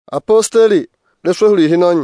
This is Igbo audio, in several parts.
Apostoli reswehuri hinonyi.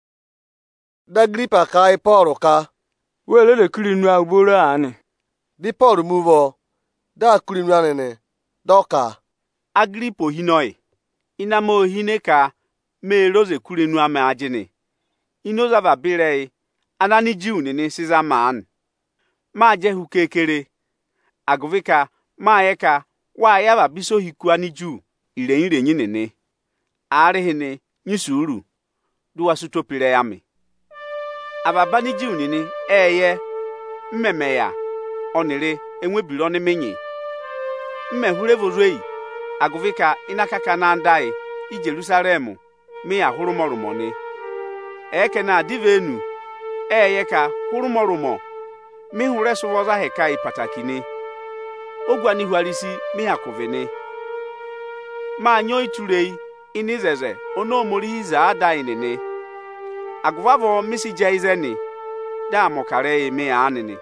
Dagripa ka Paul ka. Wele le kulinu agboro ani. Di Paul muvo. Da kulinu anene. Doka. Agripo hinoi. Inamo hine ka me roze kulinu ame ajini. Inoza va birei. Anani jiu nini siza maan. Ma je hukekere. Aguvika ma eka wa ya va biso hiku ani jiu. Ire nini. Arihini nyisuru. Duwa sutopire yami. Ababani jiu nini eye. Mmeme ya. Onire enwebiri oni menyi. Mmehurevozwei. Aguvika inakaka na ndai. I Jerusalemu. Mi ya hurumorumoni. Eke na divenu. Eye ka hurumorumo. Mi huresu woza heka ipatakini. Ogwani huarisi mi hakovene. Ma nyo iturei. Inizeze ono morihiza ada inene. Aguvavo misi jaizeni. Da mokare eme anene.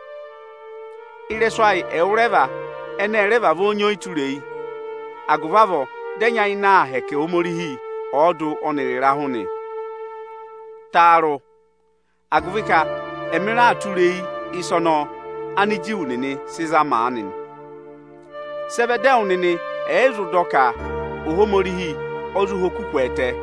Ireswai eureva. Ene ereva vonyo iturei. Aguvavo denya ina heke omorihi. Odu onirira huni. Taro. Aguvika emira aturei isono. Aniji unene siza maanin. Sebede unene ezu doka. Uhomorihi. Ozu hoku kwete.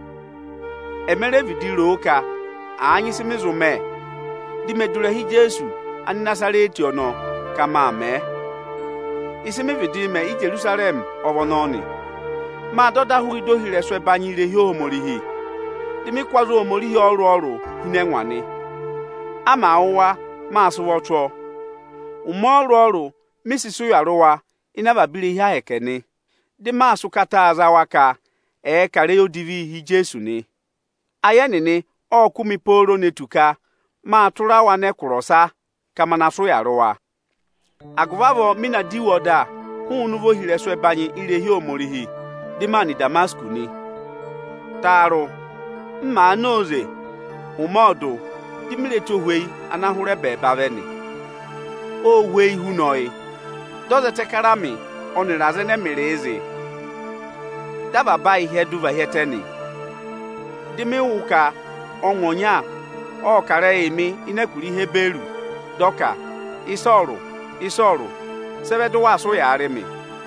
Emere vidiro ka anyi simizume. Di medurehi Jesu ani Nazareti ono kama me. Isimi vidime I Jerusalem obononi. Ma doda hu idohire so banyire hi omorihi. Di mi kwazo omorihi oru hinenwani. Ama awwa ma asuwocho. Umo oru misisu yaruwa inaba bili ha ekene. Di ma asukata azawaka. Kare odivi hi Jesu ni. Aya nini okumi poro netuka ma atura wa ne kurosa kama na so yarowa. Aguvavo mina diwoda hunuvo hireso ebanyi irehi omorihi di mani Damasku ni. Taro mma anoze umodo di mileto hwei anahure bebaveni. O hwei hunoi doze tekarami onirazene mereze. Daba ba ihe duva heteni. Dimi wuka onwonya o kare emi inekuri ihe beru. Doka isoru sebedu waso ya arimi.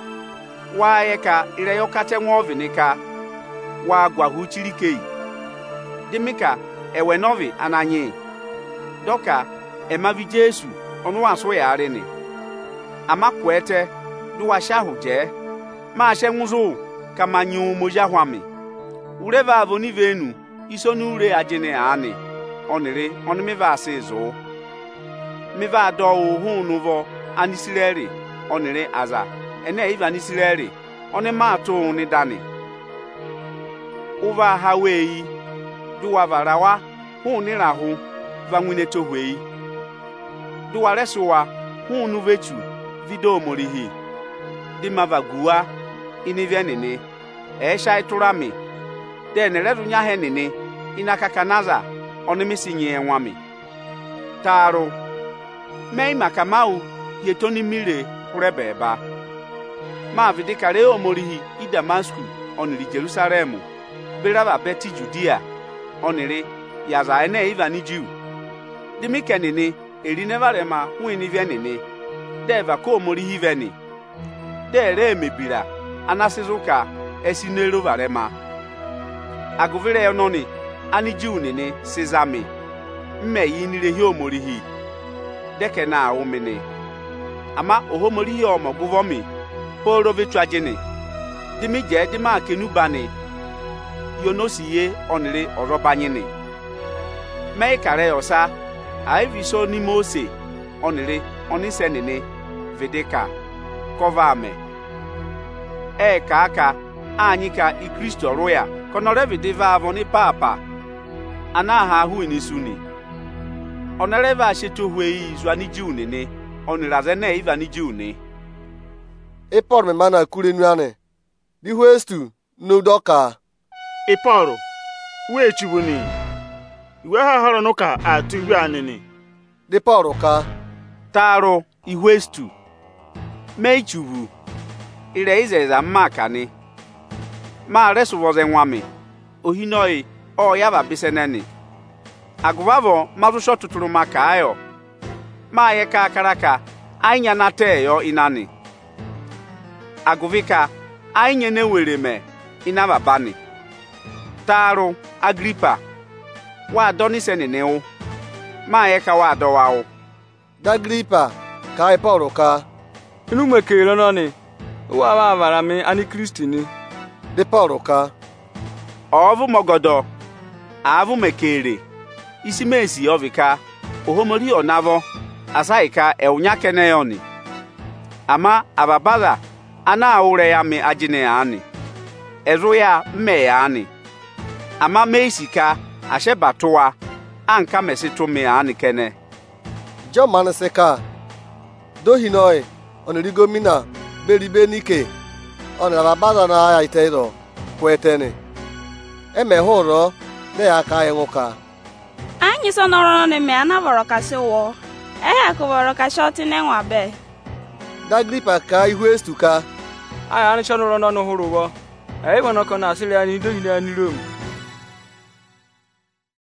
Wa eka ireyo kate nwovinika wa gwahu chirikei. Dimika ewe novi ananyi. Doka emavi Jesu onu waso ya arini. Ama kwete duwa shahu je. Ma she nwuzu kama nyu moja hwami. Ureva avoni venu isonu ure ajene ani. Onire onimiva asezo. Miva do hu nuvo anisireri. Onire aza. Ene iva anisireri. Oni mato ni dani. Uva hawei. Duwa varawa. Hu ni rahu. Vangwine tohwei. Duwa resuwa. Hu nuvechu. Vido morihi. Dimava guwa. Inivya nini. Esha iturami. Den redu nyahe nini. Inakakanaza. Onimisi nye enwami. Taro. Mei makamau. Yetoni mire. Kurebeba. Ma vidikare omorihi. I Damasku. Oniri Jerusalemu. Birava beti Judea. Oniri. Yaza ene iva ni Jew. Dimike nini. Erinevarema. Huinivya nini. Deva ko omorihi veni. Dere emebira. Anasizuka esinero varema. Aguvire ononi ani jiu nini sezame. Mme yinire hi omorihi. Deke na omene. Ama ohomorihi omoguvomi. Poro vitwajene. Dimi je dima akenubani. Yonosi onire orobanyene. Me kare osa. Aiviso ni Mose. Onire onisenene. Vedeka. Kovame. Aka anyị ka I Kristo roya konorevi diva avoni papa anaha hu inisuni onereva ashetu hwei zwani jiunene onirazene ivani jiune Paul me mana kulenu ane di hwestu no doka Paul we chubuni iwe ha horo no ka atu anini di Paul ka taro ihwestu me chubu ire izeza mmakani ma resu woze nwami ohinoi o yaba biseneni aguvavo mazusho tuturu makayo ma ye ka karaka ainya na teyo inani aguvika ainye ne were me inaba bani taru Agripa wa doni seneneu ma ye ka wa do wao Agripa ka Paul ka inu mekere noni wa ba bara mi ani Kristini de Paul ka ovu mogodo avu mekere isi mesi ovika ohomori onavo asaika eunya keneyoni ama ababala ana aure ya mi ajine ani ezo ya mme ya ani ama meisika ashe batoa anka mesito me ani kene John manaseka dohinoi onirigo mina beribe nike onara bada na ya itero kwetene emehoro ne aka enwuka anyị so nọrọ n'ime anabọrọ kasị wụọ kụbọrọ kasị ọtị n'enwa be Agripa ka ihu estuka aya ani chọnụrụ n'ọnụ hụrụ ụgwọ anyị bụ nọkọ na asịrị anyị dohi na anyị Rom